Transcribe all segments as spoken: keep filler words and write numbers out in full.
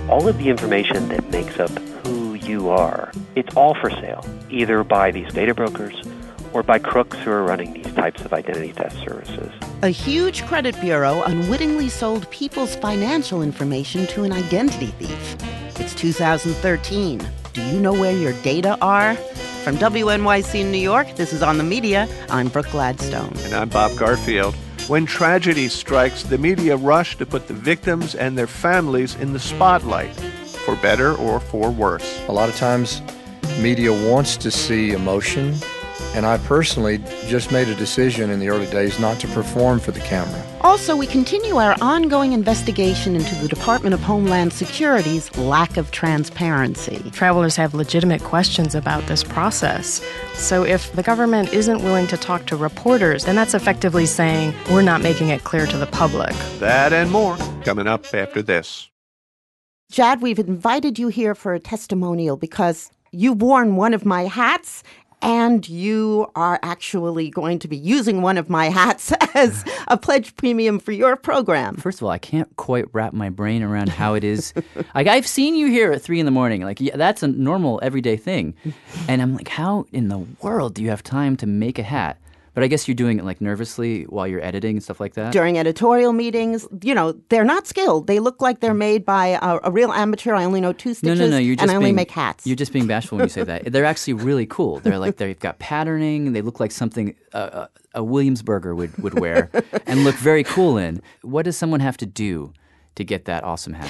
all of the information that makes up who you are, it's all for sale, either by these data brokers or by crooks who are running these types of identity theft services. A huge credit bureau unwittingly sold people's financial information to an identity thief. It's two thousand thirteen. Do you know where your data are? From W N Y C in New York, this is On the Media. I'm Brooke Gladstone. And I'm Bob Garfield. When tragedy strikes, the media rush to put the victims and their families in the spotlight, for better or for worse. A lot of times, media wants to see emotion, and I personally just made a decision in the early days not to perform for the camera. Also, we continue our ongoing investigation into the Department of Homeland Security's lack of transparency. Travelers have legitimate questions about this process. So if the government isn't willing to talk to reporters, then that's effectively saying we're not making it clear to the public. That and more coming up after this. Jad, we've invited you here for a testimonial because you've worn one of my hats, and you are actually going to be using one of my hats as a pledge premium for your program. First of all, I can't quite wrap my brain around how it is. Like, I've seen you here at three in the morning. Like, yeah, that's a normal, everyday thing. And I'm like, how in the world do you have time to make a hat? But I guess you're doing it, like, nervously while you're editing and stuff like that? During editorial meetings, you know, they're not skilled. They look like they're made by a, a real amateur. I only know two stitches, no, no, no, you're just and I only being, make hats. You're just being bashful when you say that. They're actually really cool. They're like, they've got patterning. They look like something uh, a Williamsburger would, would wear and look very cool in. What does someone have to do to get that awesome hat?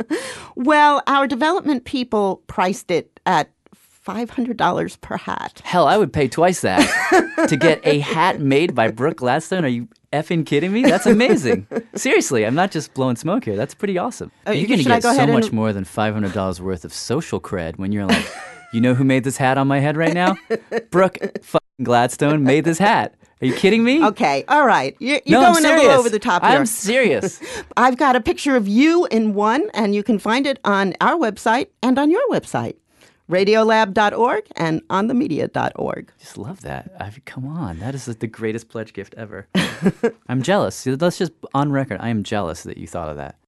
Well, our development people priced it at five hundred dollars per hat. Hell, I would pay twice that to get a hat made by Brooke Gladstone. Are you effing kidding me? That's amazing. Seriously, I'm not just blowing smoke here. That's pretty awesome. Uh, you're going to get go so much and... more than five hundred dollars worth of social cred when you're like, you know who made this hat on my head right now? Brooke fucking Gladstone made this hat. Are you kidding me? Okay, all right. You're, you're no, going a little over the top here. I'm serious. I've got a picture of you in one, and you can find it on our website and on your website. radiolab dot org and on the media dot org. Just love that. I mean, come on. That is the greatest pledge gift ever. I'm jealous. Let's just, on record, I am jealous that you thought of that.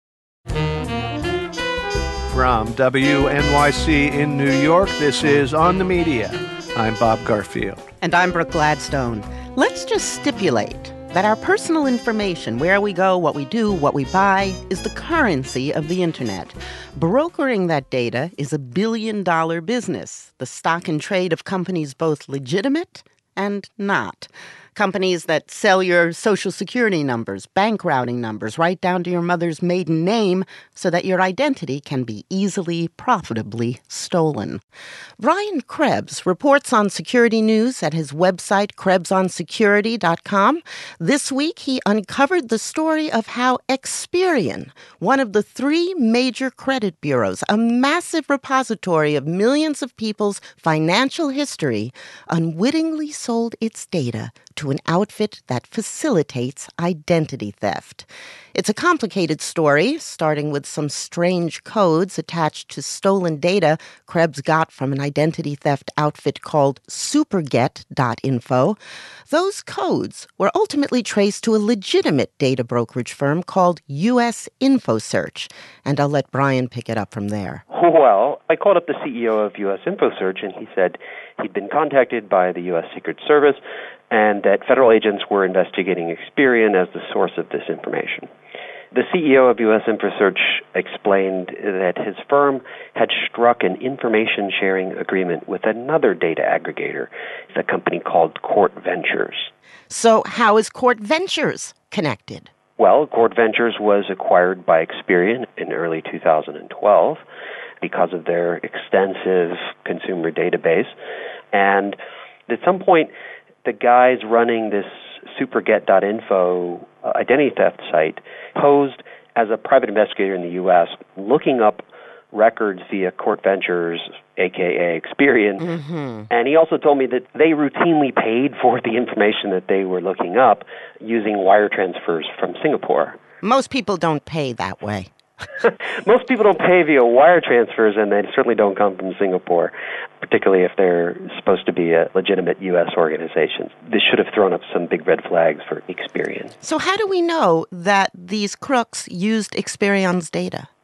From W N Y C in New York, this is On the Media. I'm Bob Garfield. And I'm Brooke Gladstone. Let's just stipulate that our personal information, where we go, what we do, what we buy, is the currency of the internet. Brokering that data is a billion-dollar business, the stock and trade of companies both legitimate and not. Companies that sell your social security numbers, bank routing numbers, right down to your mother's maiden name so that your identity can be easily, profitably stolen. Brian Krebs reports on security news at his website, krebs on security dot com. This week, he uncovered the story of how Experian, one of the three major credit bureaus, a massive repository of millions of people's financial history, unwittingly sold its data to an outfit that facilitates identity theft. It's a complicated story, starting with some strange codes attached to stolen data Krebs got from an identity theft outfit called superget dot info. Those codes were ultimately traced to a legitimate data brokerage firm called U S InfoSearch, and I'll let Brian pick it up from there. Well, I called up the C E O of U S InfoSearch, and he said he'd been contacted by the U S Secret Service and that federal agents were investigating Experian as the source of this information. The C E O of U S InfoSearch explained that his firm had struck an information-sharing agreement with another data aggregator, a company called Court Ventures. So how is Court Ventures connected? Well, Court Ventures was acquired by Experian in early two thousand twelve because of their extensive consumer database. And at some point, the guys running this superget dot info uh, identity theft site posed as a private investigator in the U S looking up records via Court Ventures, a k a. Experian. Mm-hmm. And he also told me that they routinely paid for the information that they were looking up using wire transfers from Singapore. Most people don't pay that way. Most people don't pay via wire transfers, and they certainly don't come from Singapore, particularly if they're supposed to be a legitimate U S organization. This should have thrown up some big red flags for Experian. So how do we know that these crooks used Experian's data?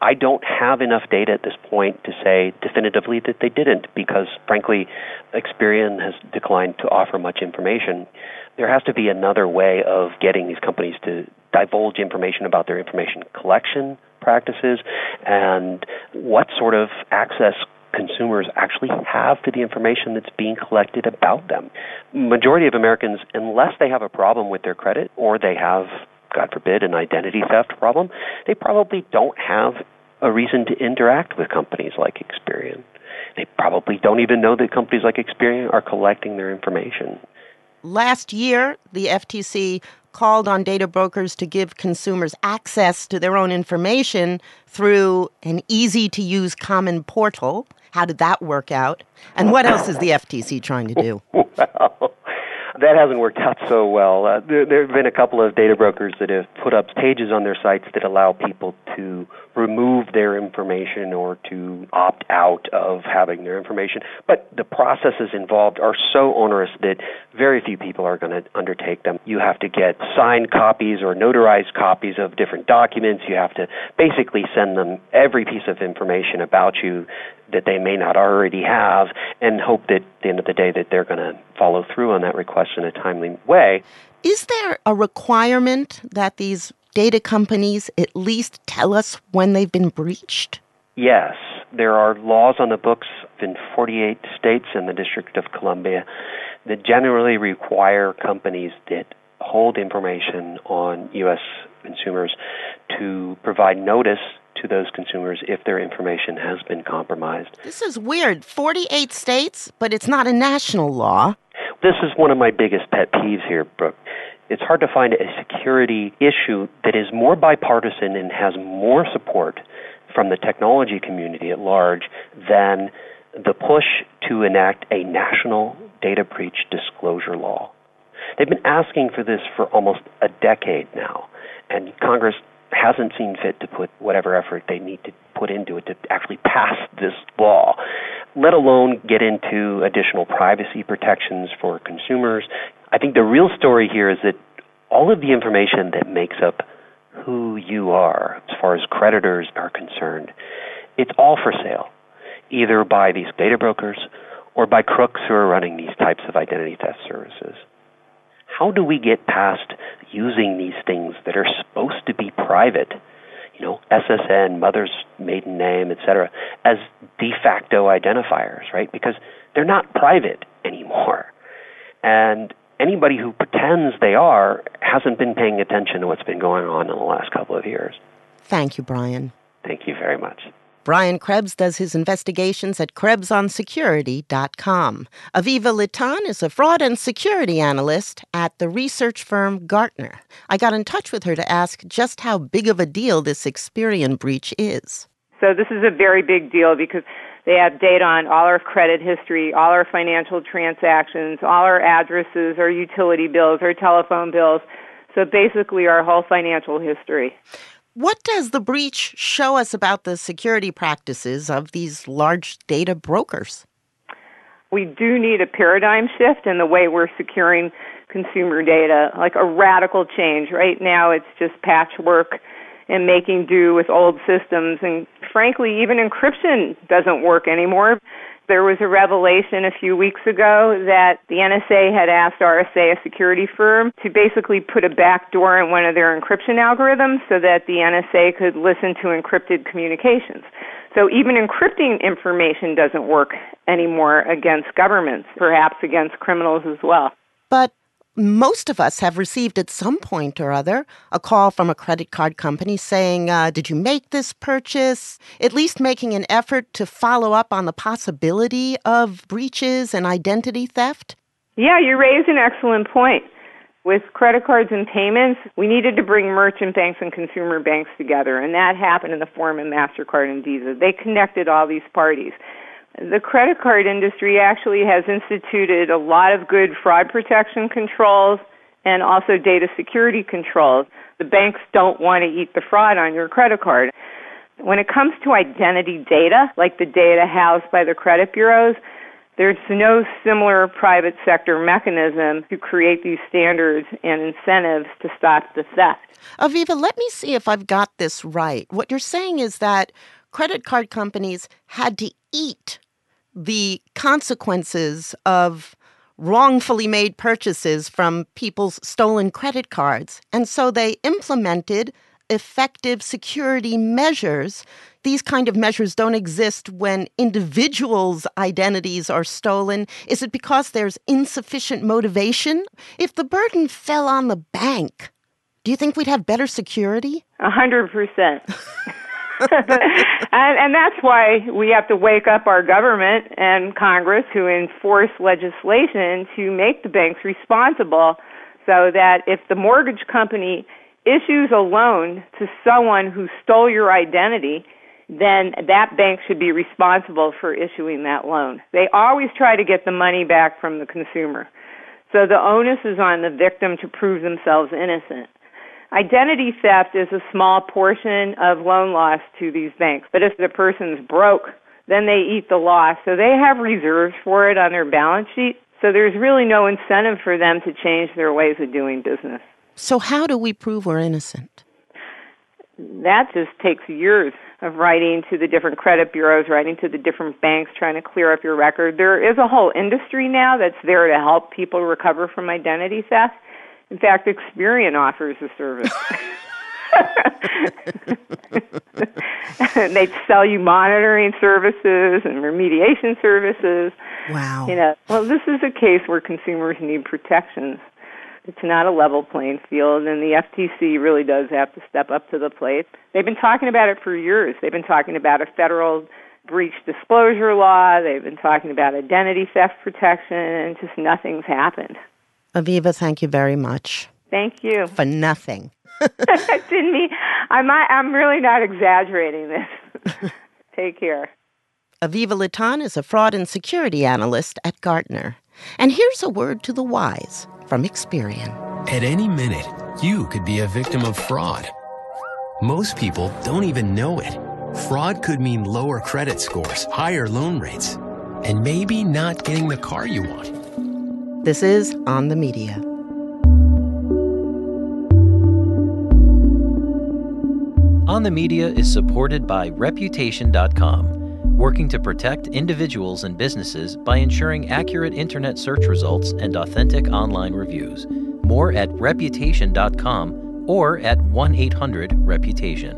I don't have enough data at this point to say definitively that they didn't, because, frankly, Experian has declined to offer much information. There has to be another way of getting these companies to divulge information about their information collection practices and what sort of access consumers actually have to the information that's being collected about them. Majority of Americans, unless they have a problem with their credit or they have, God forbid, an identity theft problem, they probably don't have a reason to interact with companies like Experian. They probably don't even know that companies like Experian are collecting their information. Last year, the F T C called on data brokers to give consumers access to their own information through an easy-to-use common portal. How did that work out? And what else is the F T C trying to do? Well, that hasn't worked out so well. Uh, there, there have been a couple of data brokers that have put up pages on their sites that allow people to remove their information or to opt out of having their information. But the processes involved are so onerous that very few people are going to undertake them. You have to get signed copies or notarized copies of different documents. You have to basically send them every piece of information about you that they may not already have, and hope that at the end of the day that they're going to follow through on that request in a timely way. Is there a requirement that these data companies at least tell us when they've been breached? Yes. There are laws on the books in forty-eight states and the District of Columbia that generally require companies that hold information on U S consumers to provide notice to those consumers if their information has been compromised. This is weird. forty-eight states, but it's not a national law. This is one of my biggest pet peeves here, Brooke. It's hard to find a security issue that is more bipartisan and has more support from the technology community at large than the push to enact a national data breach disclosure law. They've been asking for this for almost a decade now, and Congress hasn't seen fit to put whatever effort they need to put into it to actually pass this law, let alone get into additional privacy protections for consumers. I think the real story here is that all of the information that makes up who you are, as far as creditors are concerned, it's all for sale, either by these data brokers or by crooks who are running these types of identity theft services. How do we get past using these things that are supposed to be private, you know, S S N, mother's maiden name, et cetera, as de facto identifiers, right? Because they're not private anymore. And anybody who pretends they are hasn't been paying attention to what's been going on in the last couple of years. Thank you, Brian. Thank you very much. Brian Krebs does his investigations at Krebs on Security dot com. Aviva Litan is a fraud and security analyst at the research firm Gartner. I got in touch with her to ask just how big of a deal this Experian breach is. So this is a very big deal because they have data on all our credit history, all our financial transactions, all our addresses, our utility bills, our telephone bills. So basically our whole financial history. What does the breach show us about the security practices of these large data brokers? We do need a paradigm shift in the way we're securing consumer data, like a radical change. Right now it's just patchwork and making do with old systems. And frankly, even encryption doesn't work anymore. There was a revelation a few weeks ago that the N S A had asked R S A, a security firm, to basically put a backdoor in one of their encryption algorithms so that the N S A could listen to encrypted communications. So even encrypting information doesn't work anymore against governments, perhaps against criminals as well. But most of us have received at some point or other a call from a credit card company saying, uh, did you make this purchase? At least making an effort to follow up on the possibility of breaches and identity theft? Yeah, you raise an excellent point. With credit cards and payments, we needed to bring merchant banks and consumer banks together, and that happened in the form of MasterCard and Visa. They connected all these parties. The credit card industry actually has instituted a lot of good fraud protection controls and also data security controls. The banks don't want to eat the fraud on your credit card. When it comes to identity data, like the data housed by the credit bureaus, There's no similar private sector mechanism to create these standards and incentives to stop the theft. Aviva, let me see if I've got this right. What you're saying is that credit card companies had to eat the consequences of wrongfully made purchases from people's stolen credit cards. And so they implemented effective security measures. These kind of measures don't exist when individuals' identities are stolen. Is it because there's insufficient motivation? If the burden fell on the bank, do you think we'd have better security? A hundred percent. And, and that's why we have to wake up our government and Congress who enforce legislation to make the banks responsible so that if the mortgage company issues a loan to someone who stole your identity, then that bank should be responsible for issuing that loan. They always try to get the money back from the consumer. So the onus is on the victim to prove themselves innocent. Identity theft is a small portion of loan loss to these banks. But if the person's broke, then they eat the loss. So they have reserves for it on their balance sheet. So there's really no incentive for them to change their ways of doing business. So how do we prove we're innocent? That just takes years of writing to the different credit bureaus, writing to the different banks, trying to clear up your record. There is a whole industry now that's there to help people recover from identity theft. In fact, Experian offers a service. They sell you monitoring services and remediation services. Wow. You know, well, this is a case where consumers need protections. It's not a level playing field, and the F T C really does have to step up to the plate. They've been talking about it for years. They've been talking about a federal breach disclosure law. They've been talking about identity theft protection, and just nothing's happened. Aviva, thank you very much. Thank you. For nothing. I didn't mean, I'm, not, I'm really not exaggerating this. Take care. Aviva Litan is a fraud and security analyst at Gartner. And here's a word to the wise from Experian. At any minute, you could be a victim of fraud. Most people don't even know it. Fraud could mean lower credit scores, higher loan rates, and maybe not getting the car you want. This is On the Media. On the Media is supported by Reputation dot com, working to protect individuals and businesses by ensuring accurate internet search results and authentic online reviews. More at Reputation dot com or at one eight hundred reputation.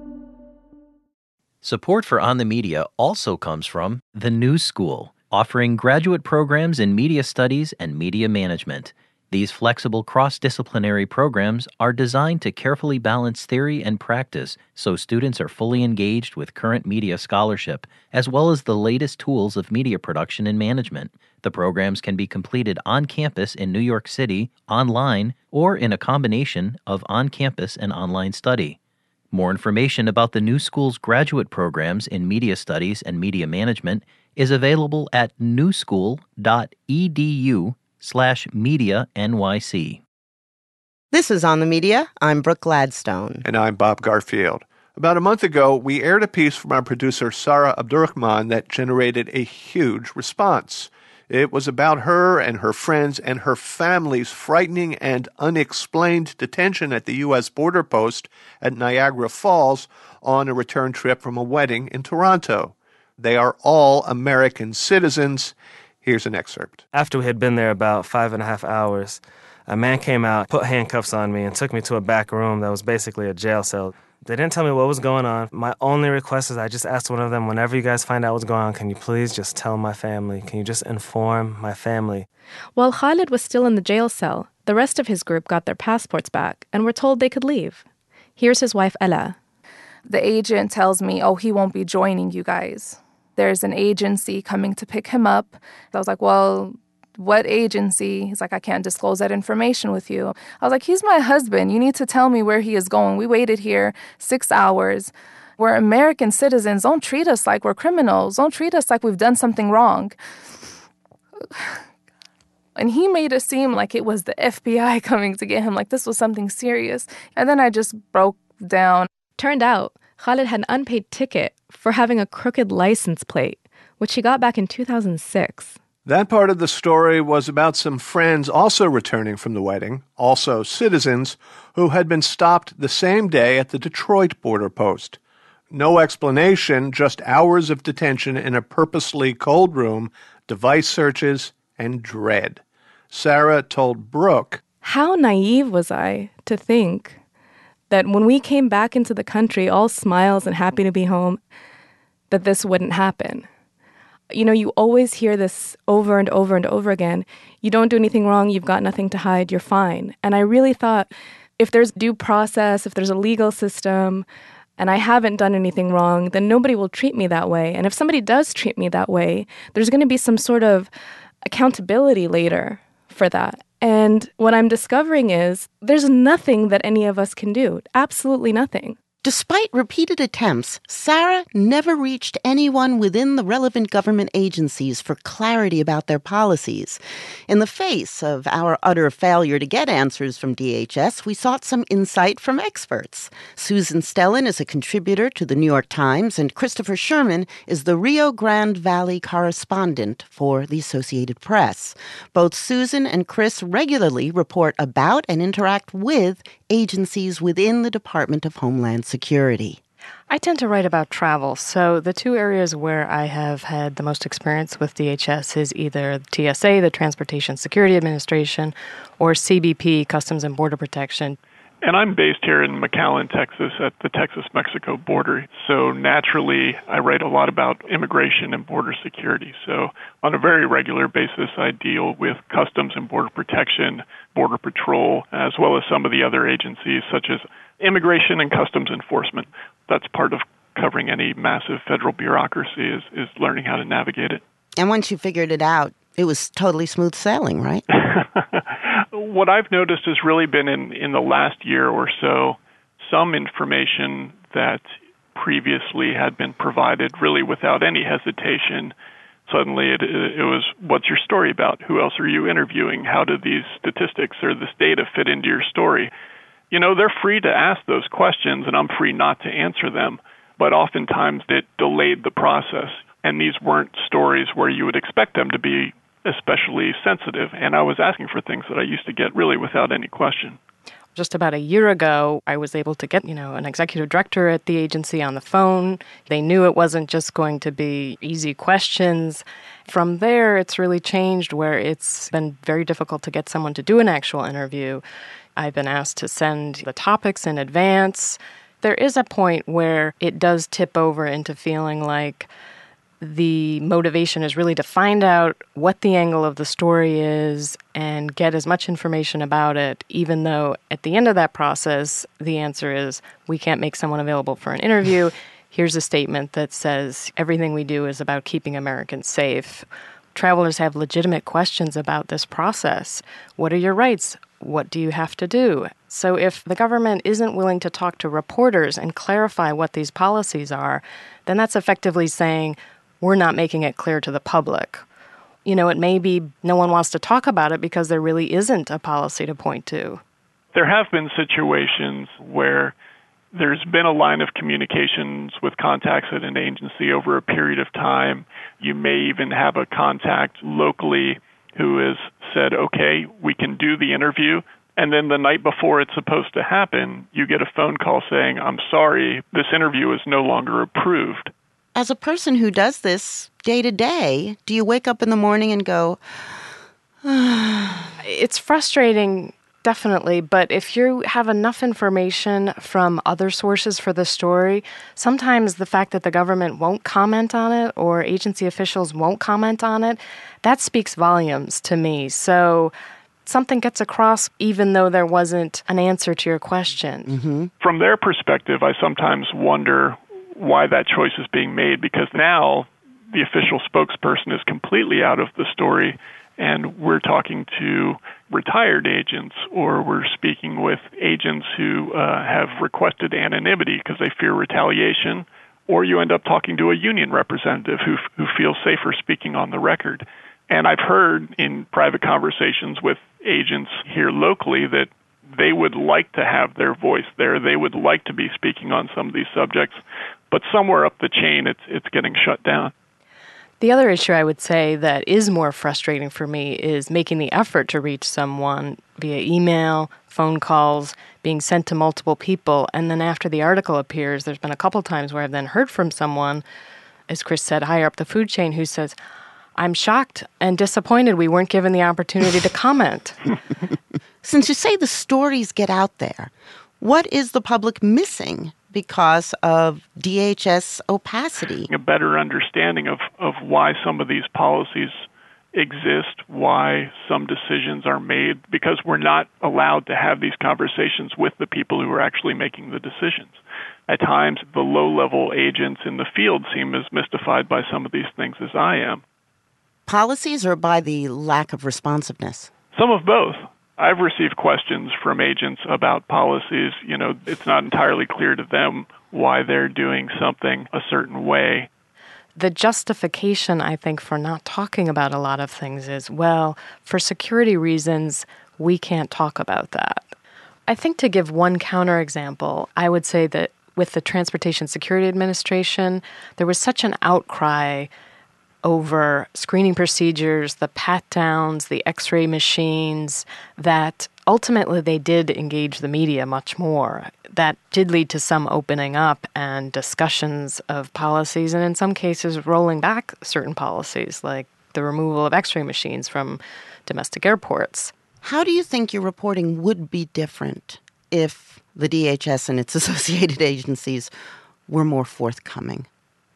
Support for On the Media also comes from The New School, offering graduate programs in media studies and media management. These flexible cross-disciplinary programs are designed to carefully balance theory and practice so students are fully engaged with current media scholarship, as well as the latest tools of media production and management. The programs can be completed on campus in New York City, online, or in a combination of on-campus and online study. More information about the New School's graduate programs in media studies and media management is available at newschool.edu slash media NYC. This is On the Media. I'm Brooke Gladstone. And I'm Bob Garfield. About a month ago, we aired a piece from our producer Sarah Abdurrahman that generated a huge response. It was about her and her friends and her family's frightening and unexplained detention at the U S border post at Niagara Falls on a return trip from a wedding in Toronto. They are all American citizens. Here's an excerpt. After we had been there about five and a half hours, a man came out, put handcuffs on me, and took me to a back room that was basically a jail cell. They didn't tell me what was going on. My only request is I just asked one of them, whenever you guys find out what's going on, can you please just tell my family? Can you just inform my family? While Khalid was still in the jail cell, the rest of his group got their passports back and were told they could leave. Here's his wife, Ella. The agent tells me, oh, he won't be joining you guys. There's an agency coming to pick him up. I was like, well, what agency? He's like, I can't disclose that information with you. I was like, he's my husband. You need to tell me where he is going. We waited here six hours. We're American citizens. Don't treat us like we're criminals. Don't treat us like we've done something wrong. And he made it seem like it was the F B I coming to get him, like this was something serious. And then I just broke down. Turned out, Khalid had an unpaid ticket for having a crooked license plate, which he got back in two thousand six. That part of the story was about some friends also returning from the wedding, also citizens, who had been stopped the same day at the Detroit border post. No explanation, just hours of detention in a purposely cold room, device searches, and dread. Sarah told Brooke, "How naive was I to think that when we came back into the country, all smiles and happy to be home, that this wouldn't happen. You know, you always hear this over and over and over again. You don't do anything wrong, you've got nothing to hide, you're fine." And I really thought, if there's due process, if there's a legal system, and I haven't done anything wrong, then nobody will treat me that way. And if somebody does treat me that way, there's going to be some sort of accountability later for that. And what I'm discovering is there's nothing that any of us can do. Absolutely nothing. Despite repeated attempts, Sarah never reached anyone within the relevant government agencies for clarity about their policies. In the face of our utter failure to get answers from D H S, we sought some insight from experts. Susan Stellan is a contributor to the New York Times, and Christopher Sherman is the Rio Grande Valley correspondent for the Associated Press. Both Susan and Chris regularly report about and interact with agencies within the Department of Homeland Security. I tend to write about travel, so the two areas where I have had the most experience with D H S is either T S A, the Transportation Security Administration, or C B P, Customs and Border Protection. And I'm based here in McAllen, Texas, at the Texas-Mexico border. So naturally, I write a lot about immigration and border security. So on a very regular basis, I deal with Customs and Border Protection, Border Patrol, as well as some of the other agencies, such as Immigration and Customs Enforcement. That's part of covering any massive federal bureaucracy is, is learning how to navigate it. And once you figured it out, it was totally smooth sailing, right? What I've noticed has really been in, in the last year or so, some information that previously had been provided really without any hesitation. Suddenly it, it was, what's your story about? Who else are you interviewing? How do these statistics or this data fit into your story? You know, they're free to ask those questions, and I'm free not to answer them. But oftentimes it delayed the process, and these weren't stories where you would expect them to be especially sensitive, and I was asking for things that I used to get really without any question. Just about a year ago, I was able to get, you know, an executive director at the agency on the phone. They knew it wasn't just going to be easy questions. From there, it's really changed where it's been very difficult to get someone to do an actual interview. I've been asked to send the topics in advance. There is a point where it does tip over into feeling like the motivation is really to find out what the angle of the story is and get as much information about it, even though at the end of that process, the answer is we can't make someone available for an interview. Here's a statement that says everything we do is about keeping Americans safe. Travelers have legitimate questions about this process. What are your rights? What do you have to do? So if the government isn't willing to talk to reporters and clarify what these policies are, then that's effectively saying, we're not making it clear to the public. You know, it may be no one wants to talk about it because there really isn't a policy to point to. There have been situations where there's been a line of communications with contacts at an agency over a period of time. You may even have a contact locally who has said, okay, we can do the interview. And then the night before it's supposed to happen, you get a phone call saying, I'm sorry, this interview is no longer approved. As a person who does this day to day, do you wake up in the morning and go, it's frustrating, definitely, but if you have enough information from other sources for the story, sometimes the fact that the government won't comment on it or agency officials won't comment on it, that speaks volumes to me. So something gets across even though there wasn't an answer to your question. Mm-hmm. From their perspective, I sometimes wonder why that choice is being made, because now the official spokesperson is completely out of the story, and we're talking to retired agents, or we're speaking with agents who uh, have requested anonymity because they fear retaliation, or you end up talking to a union representative who who feels safer speaking on the record. And I've heard in private conversations with agents here locally that they would like to have their voice there. They would like to be speaking on some of these subjects, but somewhere up the chain, it's it's getting shut down. The other issue I would say that is more frustrating for me is making the effort to reach someone via email, phone calls, being sent to multiple people, and then after the article appears, there's been a couple times where I've then heard from someone, as Chris said, higher up the food chain, who says, I'm shocked and disappointed we weren't given the opportunity to comment. Since you say the stories get out there, what is the public missing because of D H S opacity? A better understanding of, of why some of these policies exist, why some decisions are made, because we're not allowed to have these conversations with the people who are actually making the decisions. At times, the low-level agents in the field seem as mystified by some of these things as I am. Policies or by the lack of responsiveness? Some of both. I've received questions from agents about policies. You know, it's not entirely clear to them why they're doing something a certain way. The justification, I think, for not talking about a lot of things is, well, for security reasons, we can't talk about that. I think to give one counterexample, I would say that with the Transportation Security Administration, there was such an outcry over screening procedures, the pat-downs, the x-ray machines, that ultimately they did engage the media much more. That did lead to some opening up and discussions of policies, and in some cases rolling back certain policies, like the removal of x-ray machines from domestic airports. How do you think your reporting would be different if the D H S and its associated agencies were more forthcoming?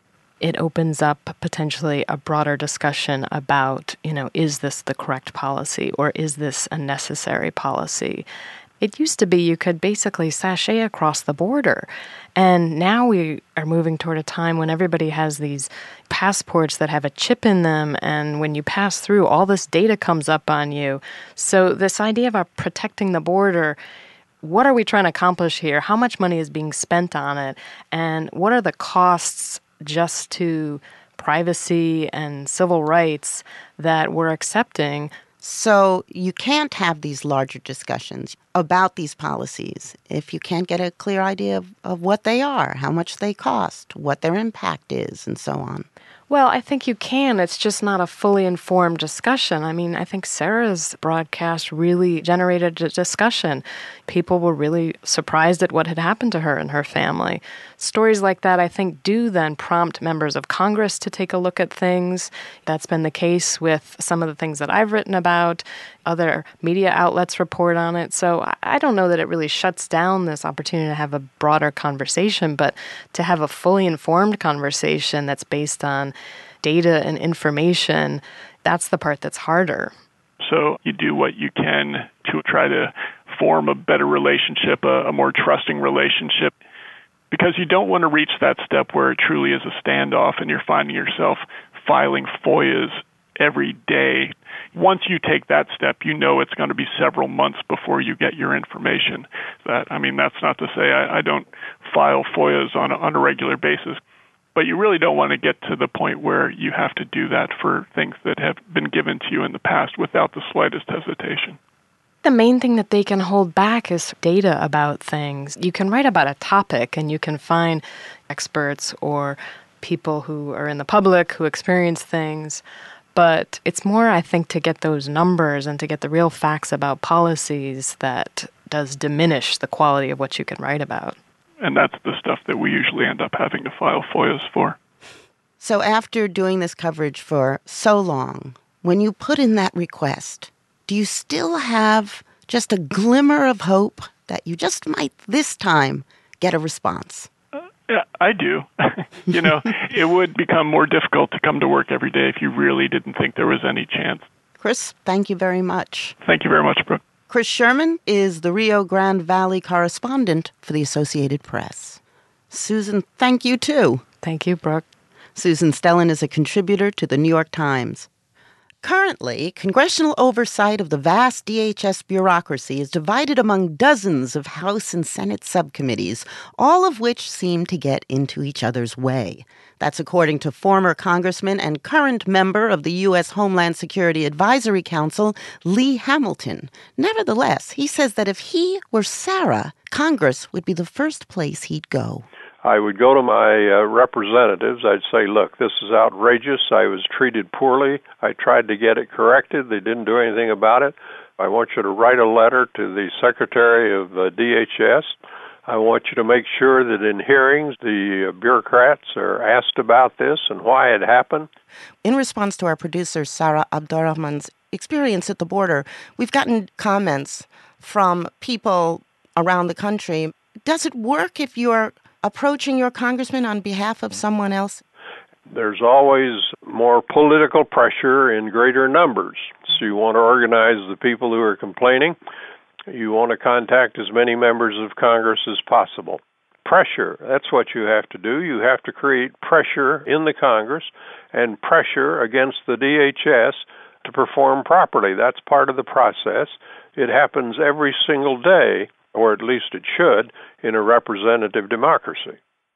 It opens up potentially a broader discussion about, you know, is this the correct policy or is this a necessary policy? It used to be you could basically sashay across the border. And now we are moving toward a time when everybody has these passports that have a chip in them. And when you pass through, all this data comes up on you. So this idea of protecting the border, what are we trying to accomplish here? How much money is being spent on it? And what are the costs just to privacy and civil rights that we're accepting? So you can't have these larger discussions about these policies if you can't get a clear idea of, of what they are, how much they cost, what their impact is, and so on. Well, I think you can. It's just not a fully informed discussion. I mean, I think Sarah's broadcast really generated a discussion. People were really surprised at what had happened to her and her family. Stories like that, I think, do then prompt members of Congress to take a look at things. That's been the case with some of the things that I've written about. Other media outlets report on it. So I don't know that it really shuts down this opportunity to have a broader conversation, but to have a fully informed conversation that's based on data and information, that's the part that's harder. So you do what you can to try to form a better relationship, a, a more trusting relationship, because you don't want to reach that step where it truly is a standoff and you're finding yourself filing F O I As every day. Once you take that step, you know it's going to be several months before you get your information. That I mean, that's not to say I, I don't file F O I As on a, on a regular basis, but you really don't want to get to the point where you have to do that for things that have been given to you in the past without the slightest hesitation. The main thing that they can hold back is data about things. You can write about a topic and you can find experts or people who are in the public who experience things. But it's more, I think, to get those numbers and to get the real facts about policies that does diminish the quality of what you can write about. And that's the stuff that we usually end up having to file F O I As for. So after doing this coverage for so long, when you put in that request, do you still have just a glimmer of hope that you just might this time get a response? Uh, yeah, I do. You know, it would become more difficult to come to work every day if you really didn't think there was any chance. Chris, thank you very much. Thank you very much, Brooke. Chris Sherman is the Rio Grande Valley correspondent for the Associated Press. Susan, thank you too. Thank you, Brooke. Susan Stellan is a contributor to the New York Times. Currently, congressional oversight of the vast D H S bureaucracy is divided among dozens of House and Senate subcommittees, all of which seem to get into each other's way. That's according to former Congressman and current member of the U S Homeland Security Advisory Council, Lee Hamilton. Nevertheless, he says that if he were Sarah, Congress would be the first place he'd go. I would go to my uh, representatives. I'd say, look, this is outrageous. I was treated poorly. I tried to get it corrected. They didn't do anything about it. I want you to write a letter to the Secretary of uh, D H S. I want you to make sure that in hearings the uh, bureaucrats are asked about this and why it happened. In response to our producer, Sarah Abdurrahman's experience at the border, we've gotten comments from people around the country. Does it work if you're approaching your congressman on behalf of someone else? There's always more political pressure in greater numbers. So you want to organize the people who are complaining. You want to contact as many members of Congress as possible. Pressure, that's what you have to do. You have to create pressure in the Congress and pressure against the D H S to perform properly. That's part of the process. It happens every single day, or at least it should, in a representative democracy.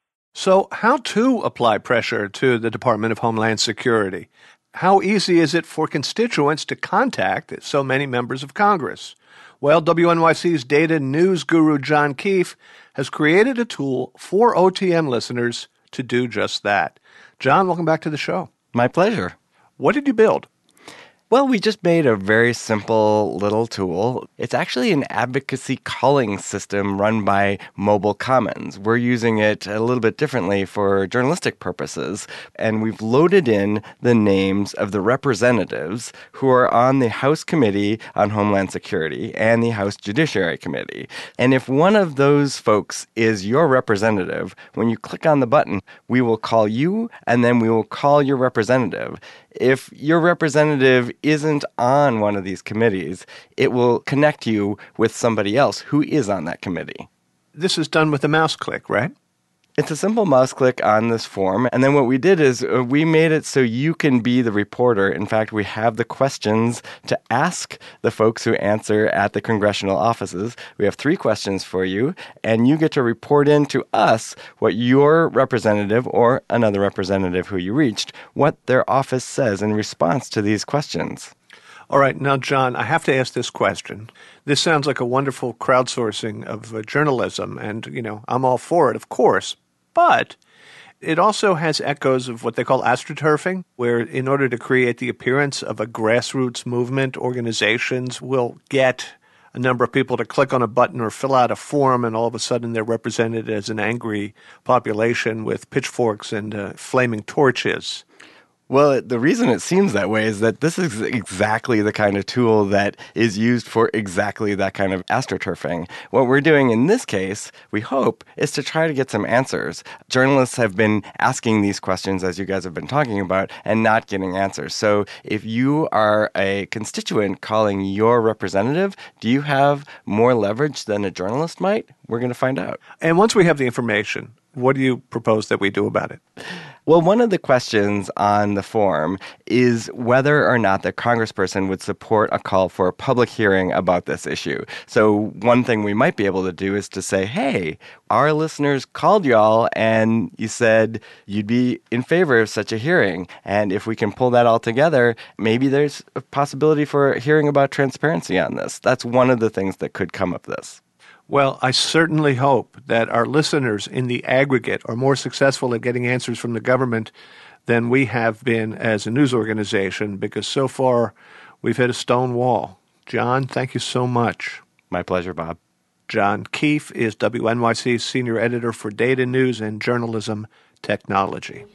So how to apply pressure to the Department of Homeland Security? How easy is it for constituents to contact so many members of Congress? Well, W N Y C's data news guru John Keefe has created a tool for O T M listeners to do just that. John, welcome back to the show. My pleasure. What did you build? Well, we just made a very simple little tool. It's actually an advocacy calling system run by Mobile Commons. We're using it a little bit differently for journalistic purposes, and we've loaded in the names of the representatives who are on the House Committee on Homeland Security and the House Judiciary Committee. And if one of those folks is your representative, when you click on the button, we will call you, and then we will call your representative. If your representative isn't on one of these committees, it will connect you with somebody else who is on that committee. This is done with a mouse click, right? It's a simple mouse click on this form. And then what we did is uh, we made it so you can be the reporter. In fact, we have the questions to ask the folks who answer at the congressional offices. We have three questions for you, and you get to report in to us what your representative or another representative who you reached, what their office says in response to these questions. All right. Now, John, I have to ask this question. This sounds like a wonderful crowdsourcing of uh, journalism, and, you know, I'm all for it, of course. But it also has echoes of what they call astroturfing, where in order to create the appearance of a grassroots movement, organizations will get a number of people to click on a button or fill out a form, and all of a sudden they're represented as an angry population with pitchforks and uh, flaming torches. Well, the reason it seems that way is that this is exactly the kind of tool that is used for exactly that kind of astroturfing. What we're doing in this case, we hope, is to try to get some answers. Journalists have been asking these questions, as you guys have been talking about, and not getting answers. So if you are a constituent calling your representative, do you have more leverage than a journalist might? We're going to find out. And once we have the information, what do you propose that we do about it? Well, one of the questions on the form is whether or not the congressperson would support a call for a public hearing about this issue. So one thing we might be able to do is to say, hey, our listeners called y'all and you said you'd be in favor of such a hearing. And if we can pull that all together, maybe there's a possibility for hearing about transparency on this. That's one of the things that could come of this. Well, I certainly hope that our listeners in the aggregate are more successful at getting answers from the government than we have been as a news organization, because so far we've hit a stone wall. John, thank you so much. My pleasure, Bob. John Keefe is W N Y C's senior editor for data news and journalism technology.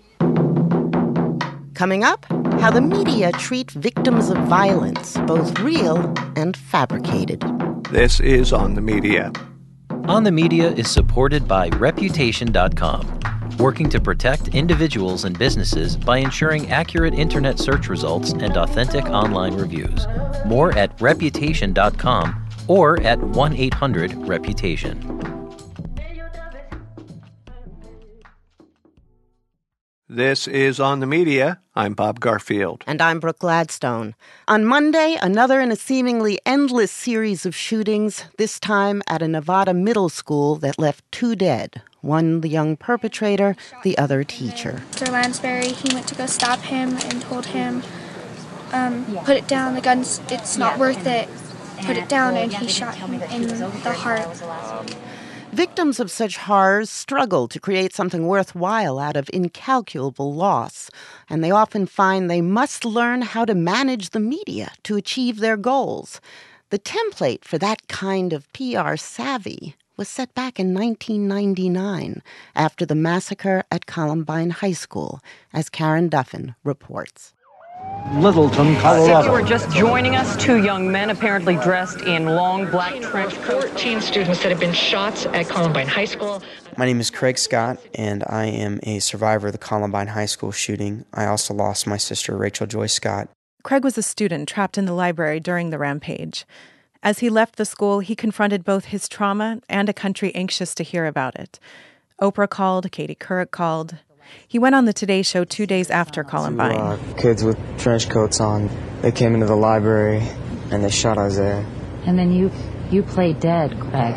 Coming up, how the media treat victims of violence, both real and fabricated. This is On the Media. On the Media is supported by Reputation dot com, working to protect individuals and businesses by ensuring accurate internet search results and authentic online reviews. More at Reputation dot com or at one eight hundred reputation. This is On the Media. I'm Bob Garfield. And I'm Brooke Gladstone. On Monday, another in a seemingly endless series of shootings, this time at a Nevada middle school that left two dead. One the young perpetrator, the other teacher. Mister Lansbury, he went to go stop him and told him, um, put it down, the gun's, it's not worth it. Put it down, and he shot him in the heart. Victims of such horrors struggle to create something worthwhile out of incalculable loss, and they often find they must learn how to manage the media to achieve their goals. The template for that kind of P R savvy was set back in nineteen ninety-nine after the massacre at Columbine High School, as Karen Duffin reports. Littleton, Colorado. If you were just joining us, two young men apparently dressed in long black trench coats. fourteen students that have been shot at Columbine High School. My name is Craig Scott, and I am a survivor of the Columbine High School shooting. I also lost my sister, Rachel Joy Scott. Craig was a student trapped in the library during the rampage. As he left the school, he confronted both his trauma and a country anxious to hear about it. Oprah called, Katie Couric called. He went on the Today Show two days after Columbine. Two, uh, kids with trench coats on, they came into the library and they shot Isaiah. And then you you played dead, Craig.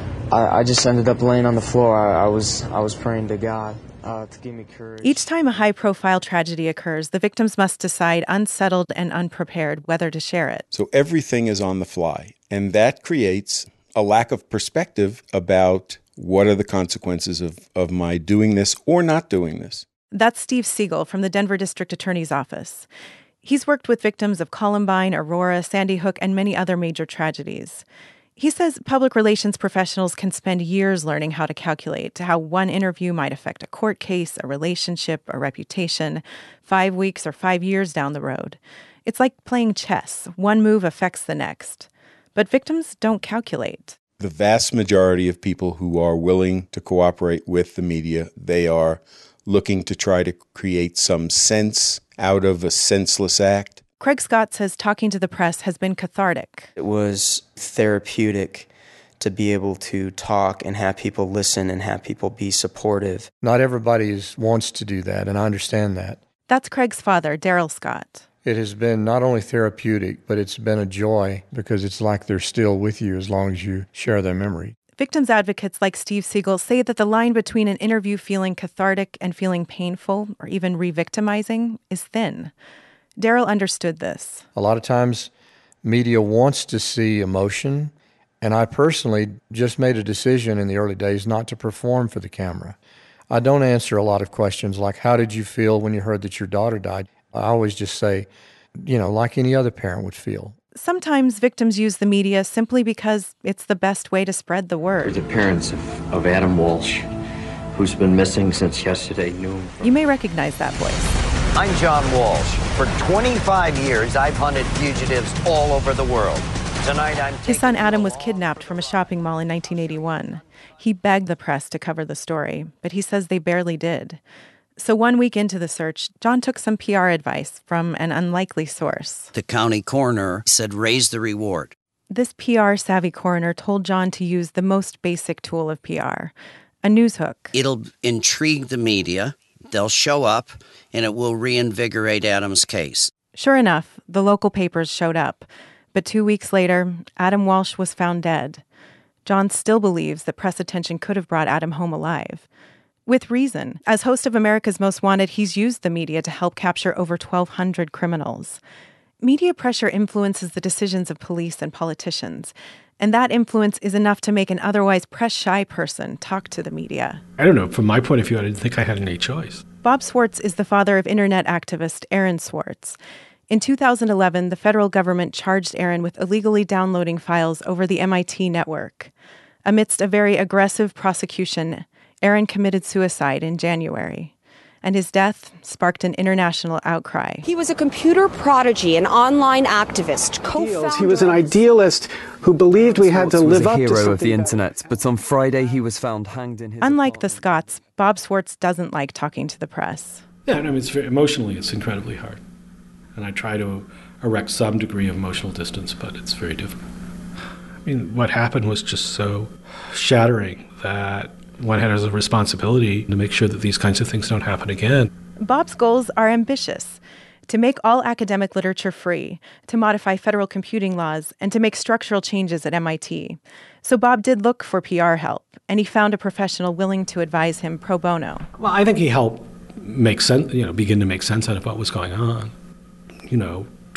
I, I just ended up laying on the floor. I, I was I was praying to God uh, to give me courage. Each time a high-profile tragedy occurs, the victims must decide, unsettled and unprepared, whether to share it. So everything is on the fly, and that creates a lack of perspective about what are the consequences of, of my doing this or not doing this? That's Steve Siegel from the Denver District Attorney's Office. He's worked with victims of Columbine, Aurora, Sandy Hook, and many other major tragedies. He says public relations professionals can spend years learning how to calculate how one interview might affect a court case, a relationship, a reputation, five weeks or five years down the road. It's like playing chess. One move affects the next. But victims don't calculate. The vast majority of people who are willing to cooperate with the media, they are looking to try to create some sense out of a senseless act. Craig Scott says talking to the press has been cathartic. It was therapeutic to be able to talk and have people listen and have people be supportive. Not everybody is, wants to do that, and I understand that. That's Craig's father, Daryl Scott. It has been not only therapeutic, but it's been a joy because it's like they're still with you as long as you share their memory. Victims advocates like Steve Siegel say that the line between an interview feeling cathartic and feeling painful or even re-victimizing is thin. Daryl understood this. A lot of times, media wants to see emotion, and I personally just made a decision in the early days not to perform for the camera. I don't answer a lot of questions like, how did you feel when you heard that your daughter died? I always just say, you know, like any other parent would feel. Sometimes victims use the media simply because it's the best way to spread the word. The parents of, of Adam Walsh, who's been missing since yesterday noon. You may recognize that voice. I'm John Walsh. For twenty-five years, I've hunted fugitives all over the world. Tonight, I'm His son Adam was kidnapped from a shopping mall in nineteen eighty-one. He begged the press to cover the story, but he says they barely did. So one week into the search, John took some P R advice from an unlikely source. The county coroner said raise the reward. This P R-savvy coroner told John to use the most basic tool of P R, a news hook. It'll intrigue the media, they'll show up, and it will reinvigorate Adam's case. Sure enough, the local papers showed up. But two weeks later, Adam Walsh was found dead. John still believes that press attention could have brought Adam home alive. With reason. As host of America's Most Wanted, he's used the media to help capture over twelve hundred criminals. Media pressure influences the decisions of police and politicians, and that influence is enough to make an otherwise press-shy person talk to the media. I don't know. From my point of view, I didn't think I had any choice. Bob Swartz is the father of internet activist Aaron Swartz. In two thousand eleven, the federal government charged Aaron with illegally downloading files over the M I T network. Amidst a very aggressive prosecution, Aaron committed suicide in January, and his death sparked an international outcry. He was a computer prodigy, an online activist, co-founder. He was an idealist who believed we had to live up to something. He was a hero of the internet, but on Friday he was found hanged in his Unlike apartment. the Scotts, Bob Swartz doesn't like talking to the press. Yeah, I mean, it's very, emotionally, it's incredibly hard. And I try to erect some degree of emotional distance, but it's very difficult. I mean, what happened was just so shattering that one has a responsibility to make sure that these kinds of things don't happen again. Bob's goals are ambitious: to make all academic literature free, to modify federal computing laws, and to make structural changes at M I T. So Bob did look for P R help, and he found a professional willing to advise him pro bono. Well, I think he helped make sense, you know, begin to make sense out of what was going on. You know,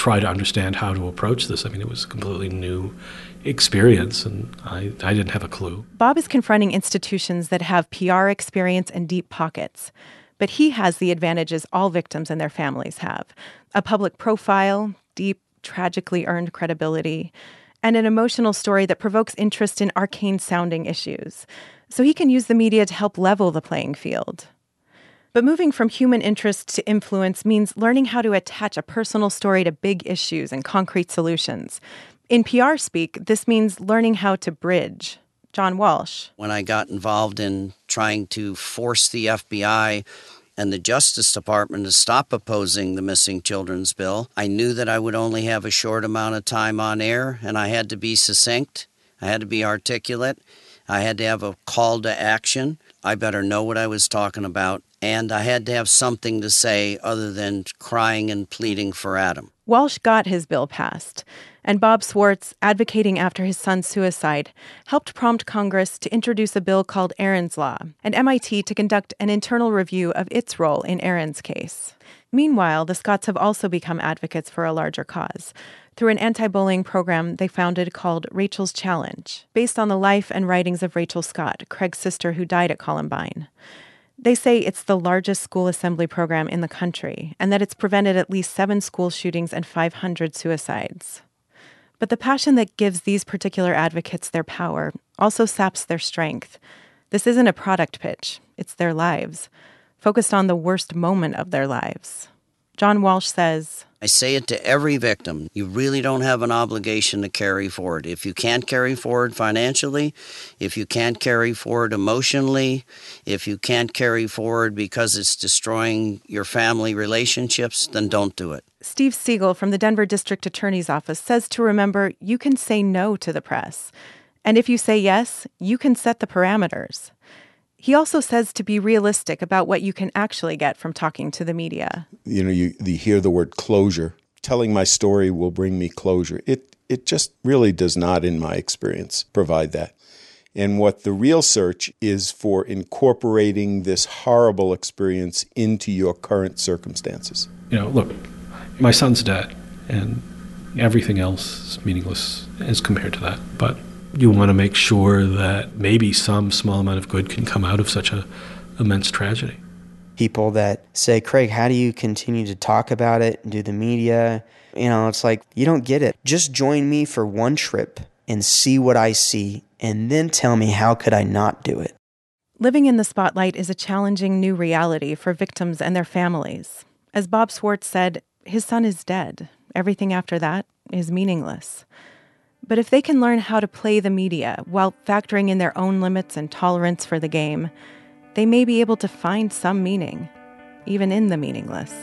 try to understand how to approach this. I mean, it was a completely new experience, and I, I didn't have a clue. Bob is confronting institutions that have P R experience and deep pockets. But he has the advantages all victims and their families have: a public profile, deep, tragically earned credibility, and an emotional story that provokes interest in arcane-sounding issues. So he can use the media to help level the playing field. But moving from human interest to influence means learning how to attach a personal story to big issues and concrete solutions. In P R speak, this means learning how to bridge. John Walsh. When I got involved in trying to force the F B I and the Justice Department to stop opposing the Missing Children's Bill, I knew that I would only have a short amount of time on air, and I had to be succinct. I had to be articulate. I had to have a call to action. I better know what I was talking about. And I had to have something to say other than crying and pleading for Adam. Walsh got his bill passed, and Bob Swartz, advocating after his son's suicide, helped prompt Congress to introduce a bill called Aaron's Law, and M I T to conduct an internal review of its role in Aaron's case. Meanwhile, the Scotts have also become advocates for a larger cause through an anti-bullying program they founded called Rachel's Challenge, based on the life and writings of Rachel Scott, Craig's sister who died at Columbine. They say it's the largest school assembly program in the country, and that it's prevented at least seven school shootings and five hundred suicides. But the passion that gives these particular advocates their power also saps their strength. This isn't a product pitch. It's their lives, focused on the worst moment of their lives. John Walsh says, I say it to every victim. You really don't have an obligation to carry forward. If you can't carry forward financially, if you can't carry forward emotionally, if you can't carry forward because it's destroying your family relationships, then don't do it. Steve Siegel from the Denver District Attorney's Office says to remember you can say no to the press. And if you say yes, you can set the parameters. He also says to be realistic about what you can actually get from talking to the media. You know, you, you hear the word closure. Telling my story will bring me closure. It it just really does not, in my experience, provide that. And what the real search is for incorporating this horrible experience into your current circumstances. You know, look, my son's dead, and everything else is meaningless as compared to that. But you want to make sure that maybe some small amount of good can come out of such a immense tragedy. People that say, Craig, how do you continue to talk about it and do the media? You know, it's like, you don't get it. Just join me for one trip and see what I see, and then tell me how could I not do it. Living in the spotlight is a challenging new reality for victims and their families. As Bob Swartz said, his son is dead. Everything after that is meaningless. But if they can learn how to play the media while factoring in their own limits and tolerance for the game, they may be able to find some meaning, even in the meaningless.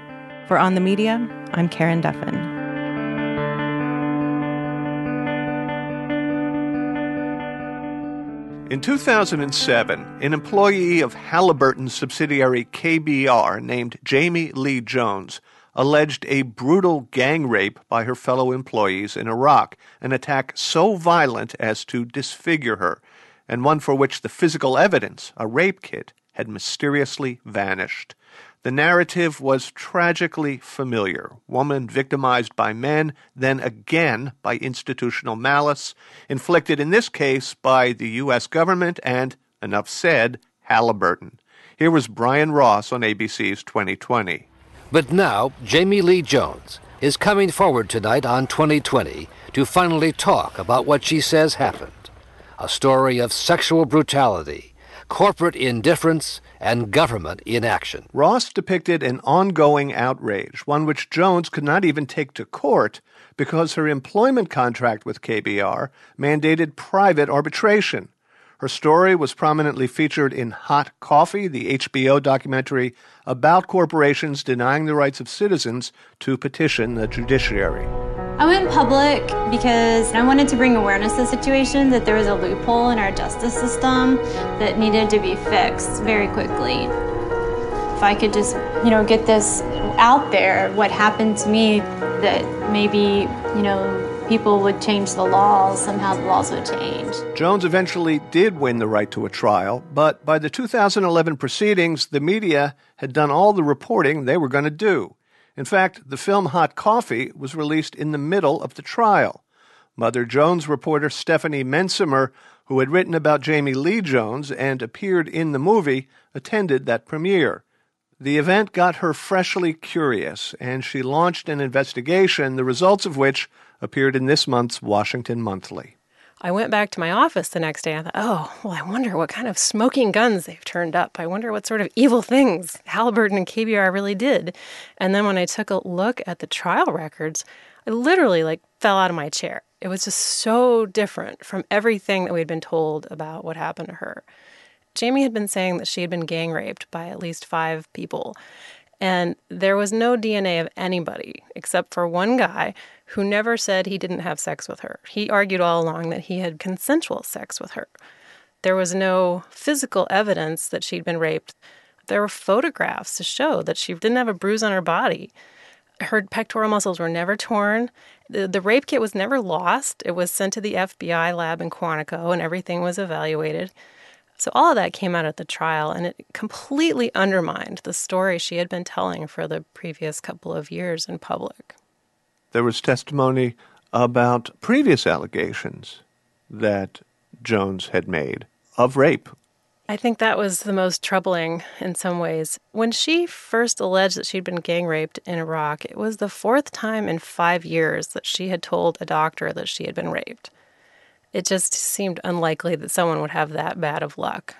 For On the Media, I'm Karen Duffin. In two thousand seven, an employee of Halliburton subsidiary K B R named Jamie Lee Jones alleged a brutal gang rape by her fellow employees in Iraq, an attack so violent as to disfigure her, and one for which the physical evidence, a rape kit, had mysteriously vanished. The narrative was tragically familiar. Woman victimized by men, then again by institutional malice, inflicted in this case by the U S government and, enough said, Halliburton. Here was Brian Ross on A B C's twenty twenty. But now, Jamie Lee Jones is coming forward tonight on twenty twenty to finally talk about what she says happened. A story of sexual brutality, corporate indifference, and government inaction. Ross depicted an ongoing outrage, one which Jones could not even take to court because her employment contract with K B R mandated private arbitration. Her story was prominently featured in Hot Coffee, the H B O documentary about corporations denying the rights of citizens to petition the judiciary. I went public because I wanted to bring awareness to the situation, that there was a loophole in our justice system that needed to be fixed very quickly. If I could just, you know, get this out there, what happened to me, that maybe, you know, people would change the laws, somehow the laws would change. Jones eventually did win the right to a trial, but by the two thousand eleven proceedings, the media had done all the reporting they were going to do. In fact, the film Hot Coffee was released in the middle of the trial. Mother Jones reporter Stephanie Mensimer, who had written about Jamie Lee Jones and appeared in the movie, attended that premiere. The event got her freshly curious, and she launched an investigation, the results of which appeared in this month's Washington Monthly. I went back to my office the next day and I thought, oh, well, I wonder what kind of smoking guns they've turned up. I wonder what sort of evil things Halliburton and K B R really did. And then when I took a look at the trial records, I literally like fell out of my chair. It was just so different from everything that we'd been told about what happened to her. Jamie had been saying that she had been gang raped by at least five people. And there was no D N A of anybody except for one guy who never said he didn't have sex with her. He argued all along that he had consensual sex with her. There was no physical evidence that she'd been raped. There were photographs to show that she didn't have a bruise on her body. Her pectoral muscles were never torn. The, the rape kit was never lost. It was sent to the F B I lab in Quantico, and everything was evaluated. So all of that came out at the trial, and it completely undermined the story she had been telling for the previous couple of years in public. There was testimony about previous allegations that Jones had made of rape. I think that was the most troubling in some ways. When she first alleged that she'd been gang raped in Iraq, it was the fourth time in five years that she had told a doctor that she had been raped. It just seemed unlikely that someone would have that bad of luck.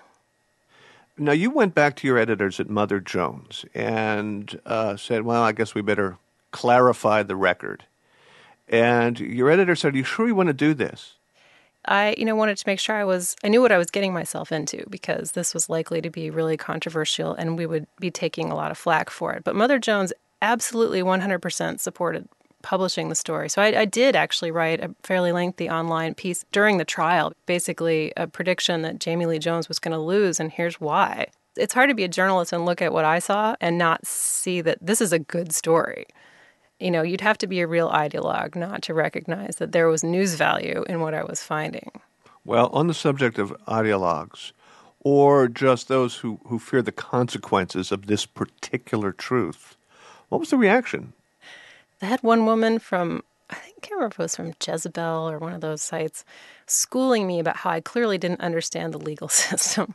Now, you went back to your editors at Mother Jones and uh, said, well, I guess we better clarify the record. And your editor said, are you sure you want to do this? I, you know, wanted to make sure I was, I knew what I was getting myself into because this was likely to be really controversial and we would be taking a lot of flack for it. But Mother Jones absolutely one hundred percent supported publishing the story. So I, I did actually write a fairly lengthy online piece during the trial, basically a prediction that Jamie Lee Jones was going to lose, and here's why. It's hard to be a journalist and look at what I saw and not see that this is a good story. You know, you'd have to be a real ideologue not to recognize that there was news value in what I was finding. Well, on the subject of ideologues, or just those who, who fear the consequences of this particular truth, what was the reaction? I had one woman from, I think, I can't remember if it was from Jezebel or one of those sites, schooling me about how I clearly didn't understand the legal system.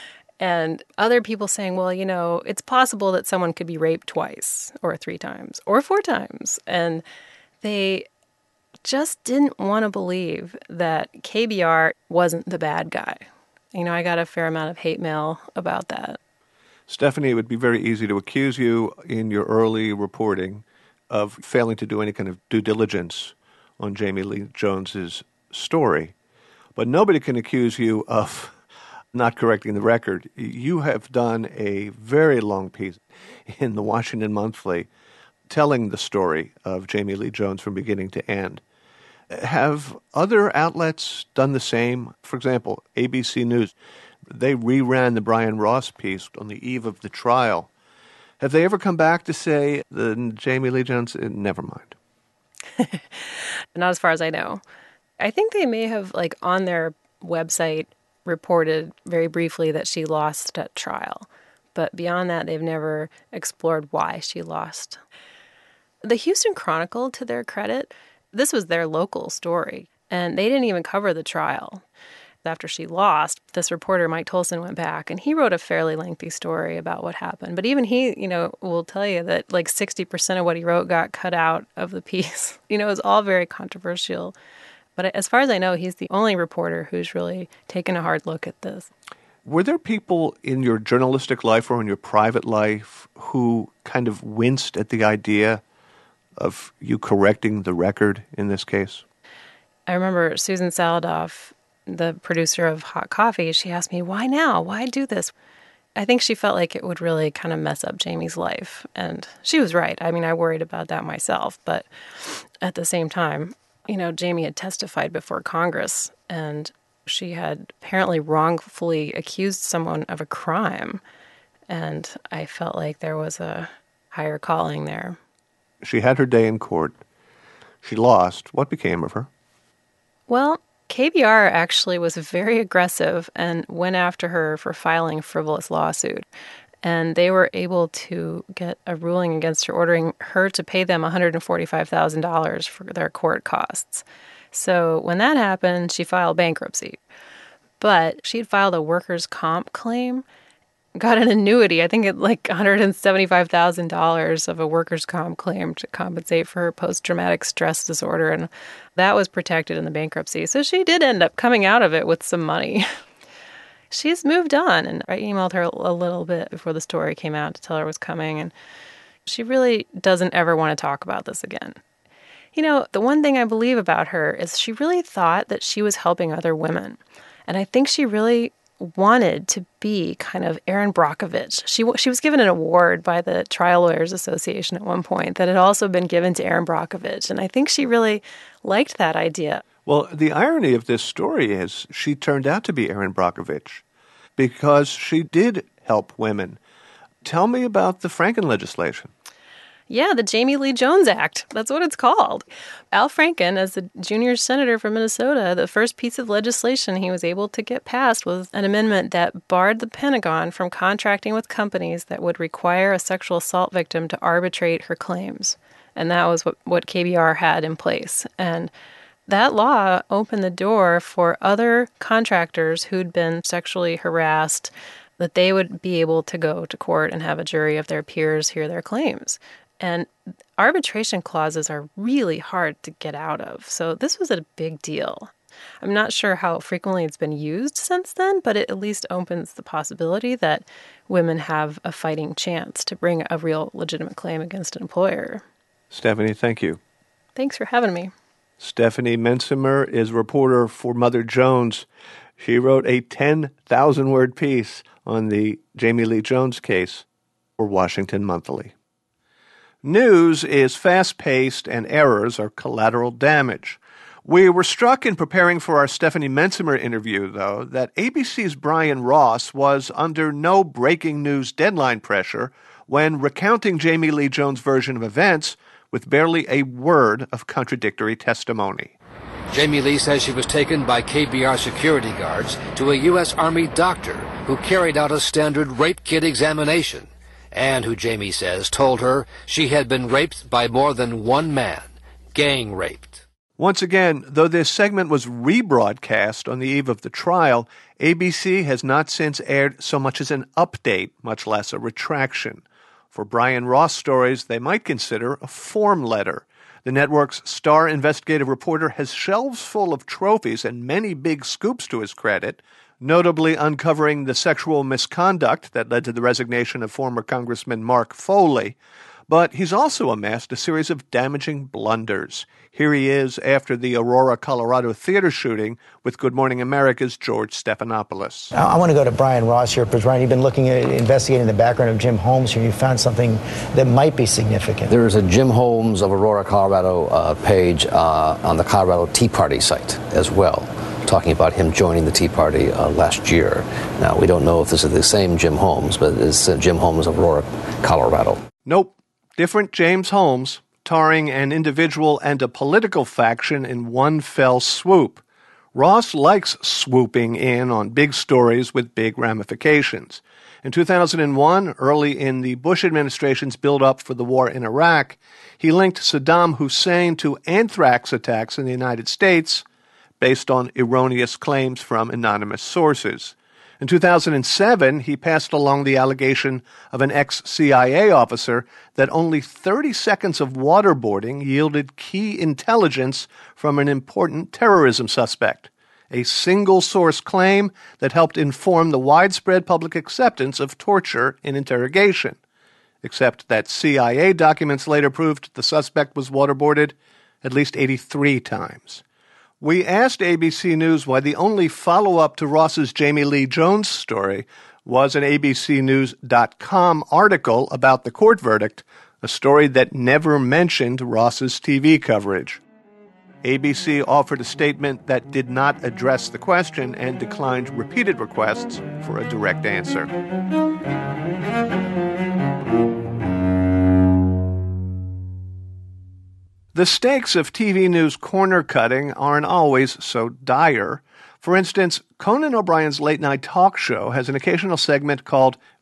And other people saying, well, you know, it's possible that someone could be raped twice or three times or four times. And they just didn't want to believe that K B R wasn't the bad guy. You know, I got a fair amount of hate mail about that. Stephanie, it would be very easy to accuse you in your early reporting of failing to do any kind of due diligence on Jamie Lee Jones's story. But nobody can accuse you of not correcting the record. You have done a very long piece in the Washington Monthly telling the story of Jamie Lee Jones from beginning to end. Have other outlets done the same? For example, A B C News, they reran the Brian Ross piece on the eve of the trial. Have they ever come back to say the Jamie Lee Jones? Never mind. Not as far as I know. I think they may have, like, on their website reported very briefly that she lost at trial. But beyond that, they've never explored why she lost. The Houston Chronicle, to their credit, this was their local story, and they didn't even cover the trial. After she lost, this reporter, Mike Tolson, went back, and he wrote a fairly lengthy story about what happened. But even he, you know, will tell you that like sixty percent of what he wrote got cut out of the piece. You know, it was all very controversial. But as far as I know, he's the only reporter who's really taken a hard look at this. Were there people in your journalistic life or in your private life who kind of winced at the idea of you correcting the record in this case? I remember Susan Saladoff, the producer of Hot Coffee, she asked me, why now? Why do this? I think she felt like it would really kind of mess up Jamie's life. And she was right. I mean, I worried about that myself. But at the same time, you know, Jamie had testified before Congress, and she had apparently wrongfully accused someone of a crime. And I felt like there was a higher calling there. She had her day in court. She lost. What became of her? Well, K B R actually was very aggressive and went after her for filing a frivolous lawsuit. And they were able to get a ruling against her, ordering her to pay them one hundred forty-five thousand dollars for their court costs. So when that happened, she filed bankruptcy. But she had filed a workers' comp claim, got an annuity, I think it like one hundred seventy-five thousand dollars of a workers' comp claim to compensate for her post-traumatic stress disorder. And that was protected in the bankruptcy. So she did end up coming out of it with some money. She's moved on, and I emailed her a little bit before the story came out to tell her it was coming, and she really doesn't ever want to talk about this again. You know, the one thing I believe about her is she really thought that she was helping other women, and I think she really wanted to be kind of Erin Brockovich. She she was given an award by the Trial Lawyers Association at one point that had also been given to Erin Brockovich, and I think she really liked that idea. Well, the irony of this story is she turned out to be Erin Brockovich because she did help women. Tell me about the Franken legislation. Yeah, the Jamie Lee Jones Act. That's what it's called. Al Franken, as the junior senator from Minnesota, the first piece of legislation he was able to get passed was an amendment that barred the Pentagon from contracting with companies that would require a sexual assault victim to arbitrate her claims. And that was what, what K B R had in place. And that law opened the door for other contractors who'd been sexually harassed, that they would be able to go to court and have a jury of their peers hear their claims. And arbitration clauses are really hard to get out of. So this was a big deal. I'm not sure how frequently it's been used since then, but it at least opens the possibility that women have a fighting chance to bring a real legitimate claim against an employer. Stephanie, thank you. Thanks for having me. Stephanie Mencimer is a reporter for Mother Jones. She wrote a ten thousand word piece on the Jamie Lee Jones case for Washington Monthly. News is fast-paced and errors are collateral damage. We were struck in preparing for our Stephanie Mencimer interview, though, that A B C's Brian Ross was under no breaking news deadline pressure when recounting Jamie Lee Jones' version of events with barely a word of contradictory testimony. Jamie Lee says she was taken by K B R security guards to a U S Army doctor who carried out a standard rape kit examination, and who, Jamie says, told her she had been raped by more than one man, gang raped. Once again, though this segment was rebroadcast on the eve of the trial, A B C has not since aired so much as an update, much less a retraction. For Brian Ross stories, they might consider a form letter. The network's star investigative reporter has shelves full of trophies and many big scoops to his credit, notably uncovering the sexual misconduct that led to the resignation of former Congressman Mark Foley. But he's also amassed a series of damaging blunders. Here he is after the Aurora, Colorado theater shooting with Good Morning America's George Stephanopoulos. I want to go to Brian Ross here, because Brian, you've been looking at investigating the background of Jim Holmes here. You found something that might be significant. There is a Jim Holmes of Aurora, Colorado uh, page uh, on the Colorado Tea Party site as well, talking about him joining the Tea Party uh, last year. Now, we don't know if this is the same Jim Holmes, but it's uh, Jim Holmes of Aurora, Colorado. Nope. Different James Holmes, tarring an individual and a political faction in one fell swoop. Ross likes swooping in on big stories with big ramifications. In two thousand one, early in the Bush administration's build-up for the war in Iraq, he linked Saddam Hussein to anthrax attacks in the United States based on erroneous claims from anonymous sources. In two thousand seven, he passed along the allegation of an ex-C I A officer that only thirty seconds of waterboarding yielded key intelligence from an important terrorism suspect, a single-source claim that helped inform the widespread public acceptance of torture in interrogation, except that C I A documents later proved the suspect was waterboarded at least eighty-three times. We asked A B C News why the only follow-up to Ross's Jamie Lee Jones story was an A B C News dot com article about the court verdict, a story that never mentioned Ross's T V coverage. A B C offered a statement that did not address the question and declined repeated requests for a direct answer. The stakes of T V news corner cutting aren't always so dire. For instance, Conan O'Brien's late-night talk show has an occasional segment called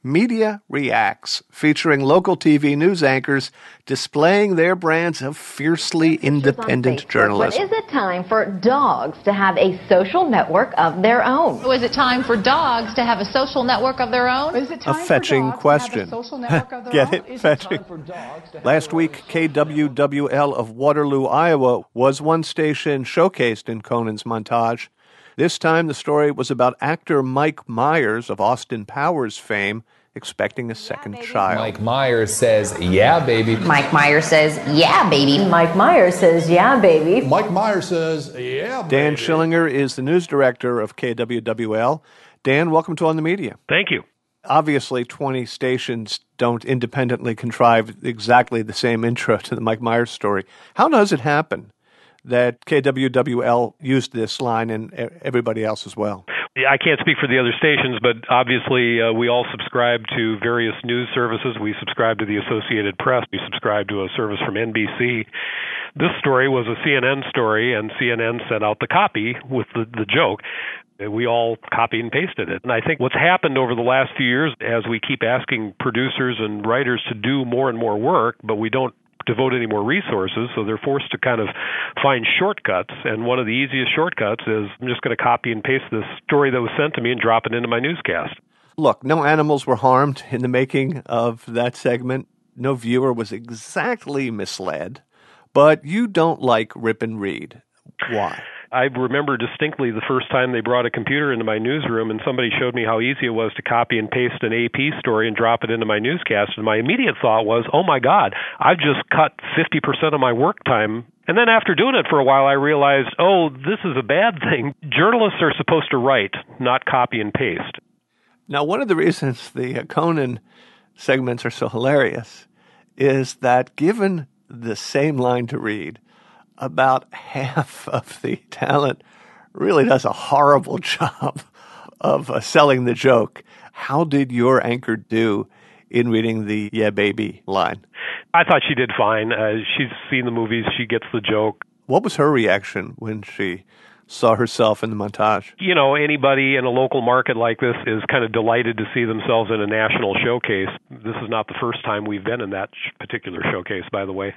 Media Reacts, featuring local T V news anchors displaying their brands of fiercely independent journalism. But is it time for dogs to have a social network of their own? Is it time for dogs to have a social network of their own? Is it A fetching question. Get it? Fetching. Last week, K W W L of Waterloo, Iowa, was one station showcased in Conan's montage. This time, the story was about actor Mike Myers of Austin Powers fame expecting a second yeah, child. Mike Myers says, yeah, baby. Mike Myers says, yeah, baby. Mike Myers says, yeah, baby. Mike Myers says, yeah, baby. Dan Schillinger is the news director of K W W L. Dan, welcome to On the Media. Thank you. Obviously, twenty stations don't independently contrive exactly the same intro to the Mike Myers story. How does it happen that K W W L used this line and everybody else as well? I can't speak for the other stations, but obviously uh, we all subscribe to various news services. We subscribe to the Associated Press. We subscribe to a service from N B C. This story was a C N N story, and C N N sent out the copy with the, the joke. We all copied and pasted it. And I think what's happened over the last few years, as we keep asking producers and writers to do more and more work, but we don't devote any more resources, so they're forced to kind of find shortcuts. And one of the easiest shortcuts is I'm just going to copy and paste this story that was sent to me and drop it into my newscast. Look, no animals were harmed in the making of that segment. No viewer was exactly misled. But you don't like rip and read. Why? I remember distinctly the first time they brought a computer into my newsroom and somebody showed me how easy it was to copy and paste an A P story and drop it into my newscast. And my immediate thought was, oh my God, I've just cut fifty percent of my work time. And then after doing it for a while, I realized, oh, this is a bad thing. Journalists are supposed to write, not copy and paste. Now, one of the reasons the uh, Conan segments are so hilarious is that given the same line to read, about half of the talent really does a horrible job of uh, selling the joke. How did your anchor do in reading the yeah baby line? I thought she did fine. Uh, she's seen the movies. She gets the joke. What was her reaction when she saw herself in the montage? You know, anybody in a local market like this is kind of delighted to see themselves in a national showcase. This is not the first time we've been in that particular showcase, by the way.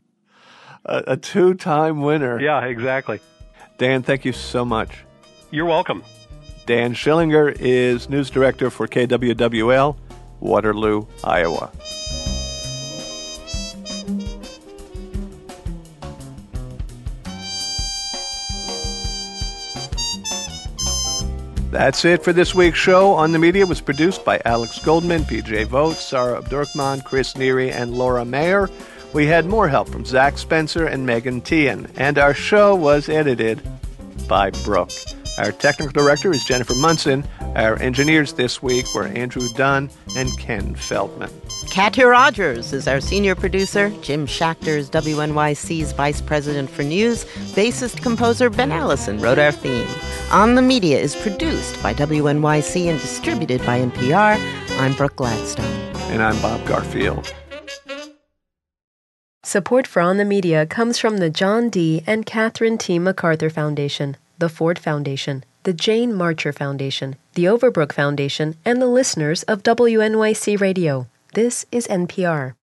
A, a two-time winner. Yeah, exactly. Dan, thank you so much. You're welcome. Dan Schillinger is news director for K W W L, Waterloo, Iowa. That's it for this week's show. On the Media was produced by Alex Goldman, P J Vogt, Sarah Abdurrahman, Chris Neary, and Laura Mayer. We had more help from Zach Spencer and Megan Tian, and our show was edited by Brooke. Our technical director is Jennifer Munson. Our engineers this week were Andrew Dunn and Ken Feldman. Katya Rogers is our senior producer. Jim Schachter is W N Y C's vice president for news. Bassist composer Ben Allison wrote our theme. On the Media is produced by W N Y C and distributed by N P R. I'm Brooke Gladstone. And I'm Bob Garfield. Support for On the Media comes from the John D. and Catherine T. MacArthur Foundation, the Ford Foundation, the Jane Marcher Foundation, the Overbrook Foundation, and the listeners of W N Y C Radio. This is N P R.